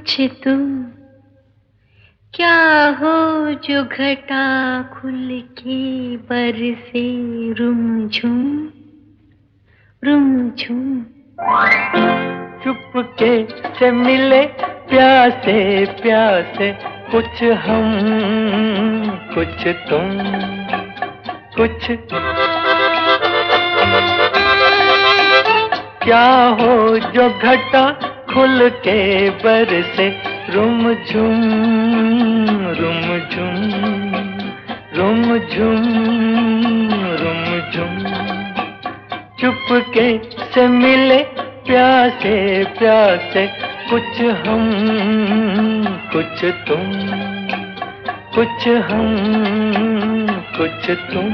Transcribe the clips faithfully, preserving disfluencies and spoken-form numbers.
कुछ तुम क्या हो जो घटा खुल के बरसे रुमझुम रुमझुम। चुपके से मिले प्यासे प्यासे, कुछ हम कुछ तुम कुछ क्या हो जो घटा खुल के बरसे रुमझुम रुमझुम रुमझुम रुमझुम। चुपके से मिले प्यासे प्यासे, कुछ हम कुछ तुम कुछ हम कुछ तुम।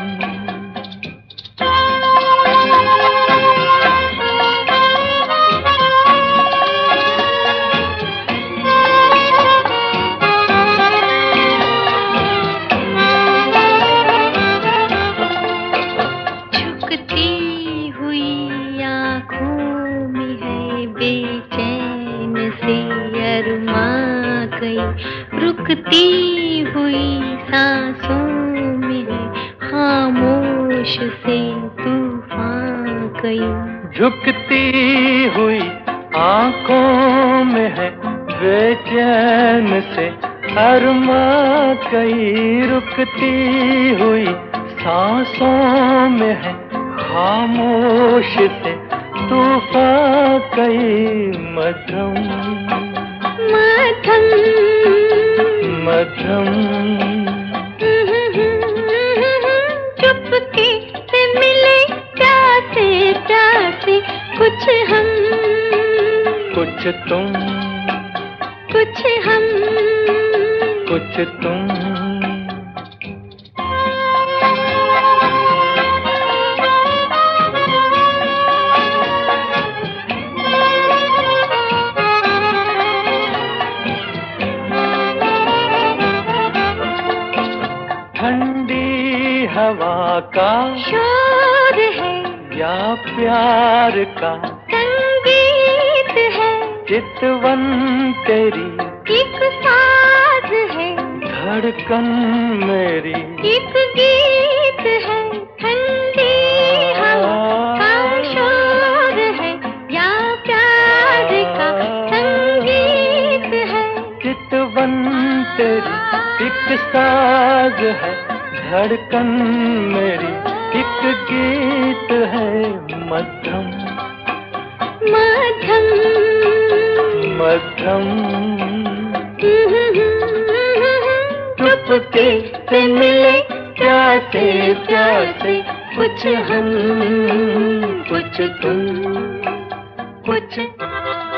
रुकती हुई सांसों में खामोश से तूफान कई। झुकती हुई आंखों में है बेचैन से अरमां कई। रुकती हुई सांसों में है खामोश से तूफान कई। मध्यम मध्यम मध्यम चुपके से मिले प्यासे प्यासे, कुछ हम कुछ तुम कुछ हम कुछ तुम। ठंडी हवा का शोर है या प्यार का संगीत है। चितवन तेरी एक साज है, धड़कन मेरी एक गीत है। ठंडी हवा का शोर है या प्यार का संगीत है। चितवन तेरी एक साज है, धड़कन मेरी एक गीत है। मध्यम मध्यम मध्यम चुपके से मिले प्यासे प्यासे, कुछ हम कुछ तुम कुछ